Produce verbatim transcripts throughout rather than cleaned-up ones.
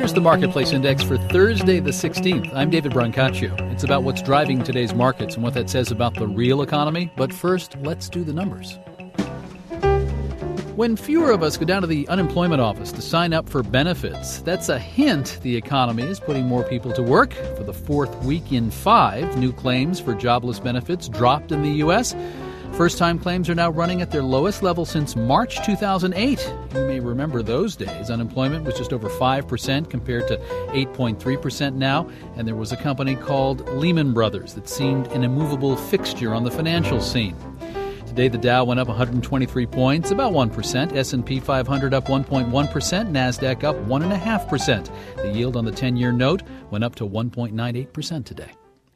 Here's the Marketplace Index for Thursday the sixteenth. I'm David Brancaccio. It's about what's driving today's markets and what that says about the real economy. But first, let's do the numbers. When fewer of us go down to the unemployment office to sign up for benefits, that's a hint the economy is putting more people to work. For the fourth week in five, new claims for jobless benefits dropped in the U S First-time claims are now running at their lowest level since March two thousand eight. You may remember those days. Unemployment was just over five percent compared to eight point three percent now. And there was a company called Lehman Brothers that seemed an immovable fixture on the financial scene. Today, the Dow went up one hundred twenty-three points, about one percent. S and P five hundred up one point one percent. NASDAQ up one point five percent. The yield on the ten-year note went up to one point nine eight percent today.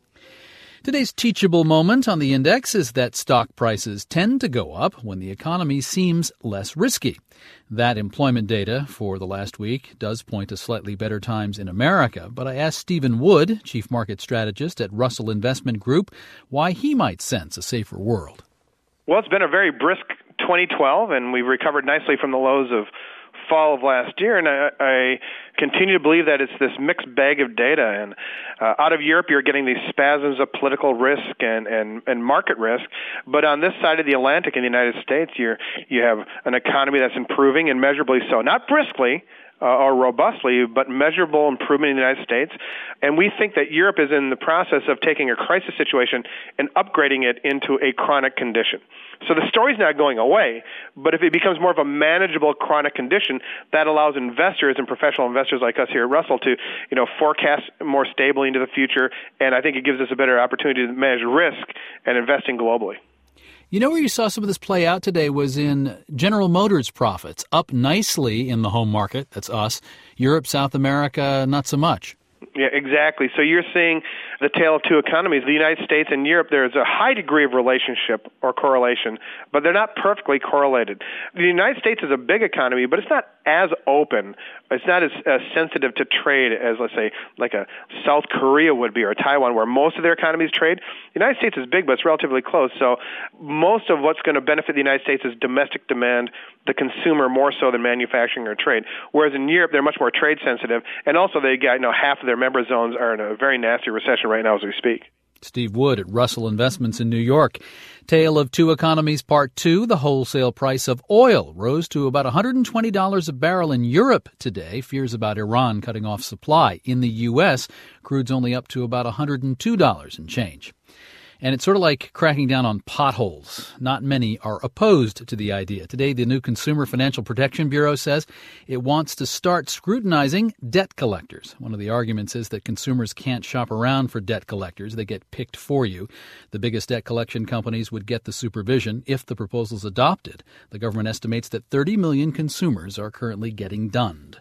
Today's teachable moment on the index is that stock prices tend to go up when the economy seems less risky. That employment data for the last week does point to slightly better times in America, but I asked Stephen Wood, chief market strategist at Russell Investment Group, why he might sense a safer world. Well, it's been a very brisk twenty twelve, and we've recovered nicely from the lows of fall of last year, and I, I continue to believe that it's this mixed bag of data. And uh, out of Europe, you're getting these spasms of political risk and, and, and market risk. But on this side of the Atlantic in the United States, you're, you have an economy that's improving and measurably so. Not briskly, Uh, or robustly, but measurable improvement in the United States. And we think that Europe is in the process of taking a crisis situation and upgrading it into a chronic condition. So the story's not going away, but if it becomes more of a manageable chronic condition, that allows investors and professional investors like us here at Russell to, you know, forecast more stably into the future. And I think it gives us a better opportunity to manage risk and investing globally. You know where you saw some of this play out today was in General Motors profits, up nicely in the home market, that's us. Europe, South America, not so much. Yeah, exactly. So you're seeing the tale of two economies. The United States and Europe, there's a high degree of relationship or correlation, but they're not perfectly correlated. The United States is a big economy, but it's not as open. It's not as, as sensitive to trade as, let's say, like a South Korea would be or Taiwan, where most of their economies trade. The United States is big, but it's relatively close. So most of what's going to benefit the United States is domestic demand, the consumer more so than manufacturing or trade. Whereas in Europe, they're much more trade sensitive, and also they got, you know, half of their member zones are in a very nasty recession right now as we speak. Steve Wood at Russell Investments in New York. Tale of Two Economies Part two. The wholesale price of oil rose to about one hundred twenty dollars a barrel in Europe today. Fears about Iran cutting off supply. In the U S, crude's only up to about one hundred two dollars and change. And it's sort of like cracking down on potholes. Not many are opposed to the idea. Today, the new Consumer Financial Protection Bureau says it wants to start scrutinizing debt collectors. One of the arguments is that consumers can't shop around for debt collectors. They get picked for you. The biggest debt collection companies would get the supervision if the proposal's adopted. The government estimates that thirty million consumers are currently getting dunned.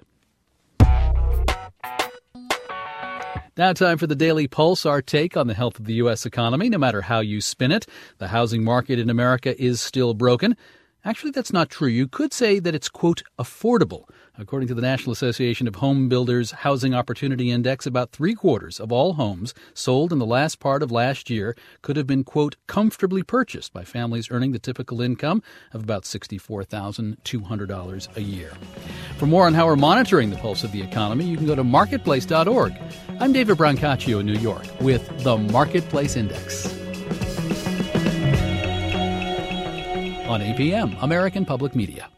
Now time for the Daily Pulse, our take on the health of the U S economy. No matter how you spin it, the housing market in America is still broken. Actually, that's not true. You could say that it's, quote, affordable. According to the National Association of Home Builders Housing Opportunity Index, about three-quarters of all homes sold in the last part of last year could have been, quote, comfortably purchased by families earning the typical income of about sixty-four thousand two hundred dollars a year. For more on how we're monitoring the pulse of the economy, you can go to marketplace dot org. I'm David Brancaccio in New York with the Marketplace Index. On A P M, American Public Media.